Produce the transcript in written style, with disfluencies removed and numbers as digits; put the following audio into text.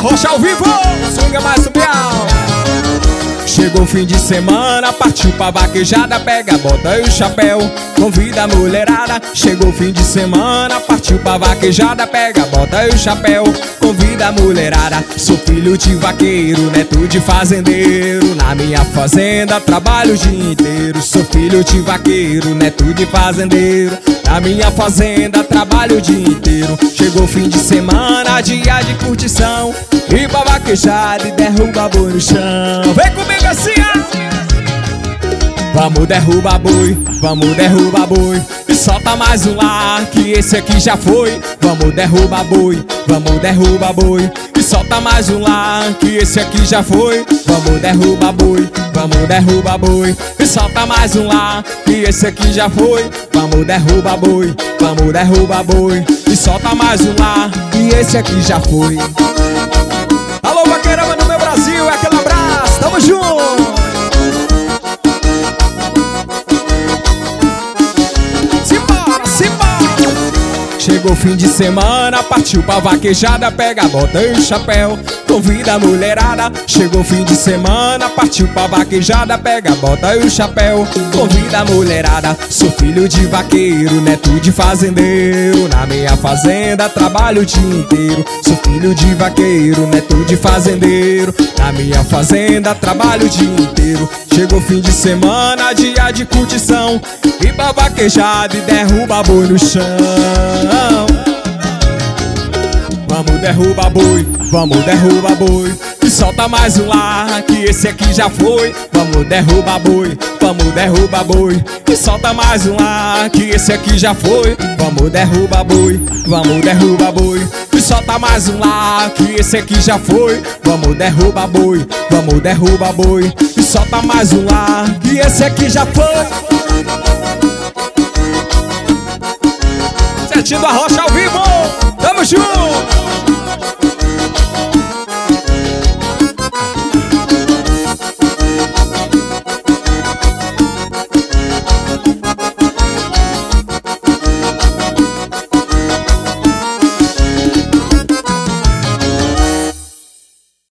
Rocha ao vivo, swinga mais subial. Chegou o fim de semana, partiu pra vaquejada, pega a bota e o chapéu, convida a mulherada. Chegou o fim de semana, partiu pra vaquejada, pega a bota e o chapéu, convida a mulherada. Sou filho de vaqueiro, neto de fazendeiro, na minha fazenda trabalho o dia inteiro. Sou filho de vaqueiro, neto de fazendeiro, na minha fazenda trabalho o dia inteiro. Chegou o fim de semana, dia de curtição, e pra vaquejada e derruba boi no chão. Vem comigo assim, vamos derrubar boi, vamos derrubar boi, e solta mais um lá, que esse aqui já foi. Vamos derrubar boi, vamos derrubar boi, e solta mais um lá, que esse aqui já foi. Vamos derrubar boi, vamos derrubar boi, e solta mais um lá, que esse aqui já foi. Vamos derrubar boi, vamos derrubar boi, e solta mais um lá, que esse aqui já foi. Alô, vaqueirama do meu Brasil, aquele abraço, tamo junto! Chegou o fim de semana, partiu pra vaquejada, pega a bota e o chapéu, convida a mulherada. Chegou o fim de semana, partiu pra vaquejada, pega a bota e o chapéu, convida a mulherada. Sou filho de vaqueiro, neto de fazendeiro, na minha fazenda trabalho o dia inteiro. Sou filho de vaqueiro, neto de fazendeiro, na minha fazenda trabalho o dia inteiro. Chegou o fim de semana, dia de curtição, e pra vaquejada e derruba boi no chão. Vamos derrubar boi, vamos derrubar boi, e solta mais um lá, que esse aqui já foi. Vamos derrubar boi, vamos derrubar boi, e solta mais um lá, que esse aqui já foi. Vamos derrubar boi, vamos derrubar boi, e solta mais um lá, que esse aqui já foi. Vamos derrubar boi, vamos derrubar boi, e solta mais um lá, que esse aqui já foi. Certinho da Rocha ao vivo, tamo junto!